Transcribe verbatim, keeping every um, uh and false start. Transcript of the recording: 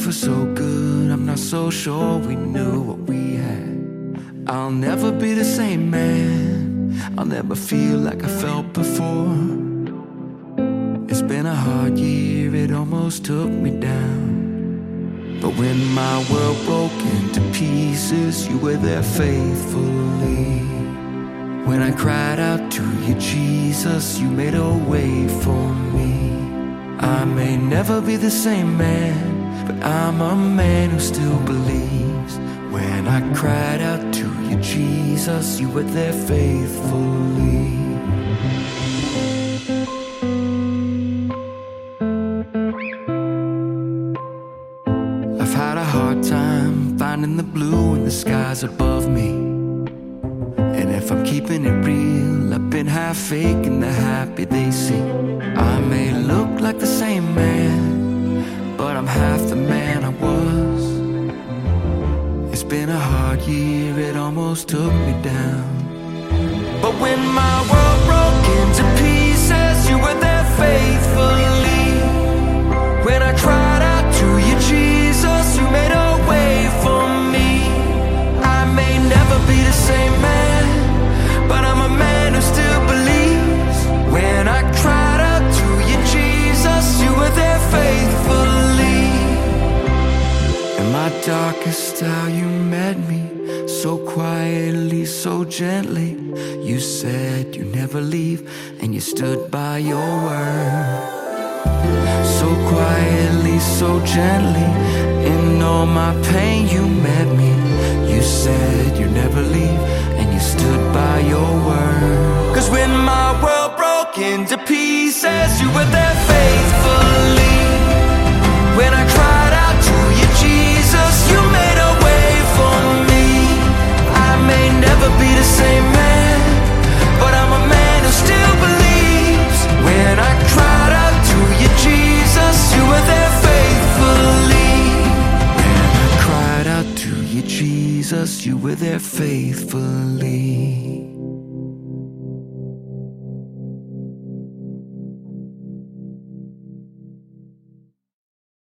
life was so good, I'm not so sure we knew what we had. I'll never be the same man, I'll never feel like I felt before. It's been a hard year, it almost took me down. But when my world broke into pieces, you were there faithfully. When I cried out to you, Jesus, you made a way for me. I may never be the same man, but I'm a man who still believes. When I cried out to you, Jesus, you were there faithfully. I've had a hard time finding the blue in the skies above me. And if I'm keeping it real, I've been half faking the happy they see. I may look like the same man, but I'm half the man I was. It's been a hard year, it almost took me down. But when my world broke into pieces, you were there faithfully. When I cried out to you, Jesus, you made a way for me. I may never be the same man, but I'm a man who still believes. When I cried out to you, Jesus, you were there faithfully. In my darkest hour you met me, so quietly, so gently. You said you'd never leave, and you stood by your word. So quietly, so gently, in all my pain you met me. You said you'd never leave, and you stood by your word. Cause when my world broke into pieces, you were there faithfully. When I cried out to you, Jesus, you made a way for me. I may never be the same man, but I'm a man who still believes. When I cried out to you, Jesus, you were there faithfully. When I cried out to you, Jesus, you were there faithfully.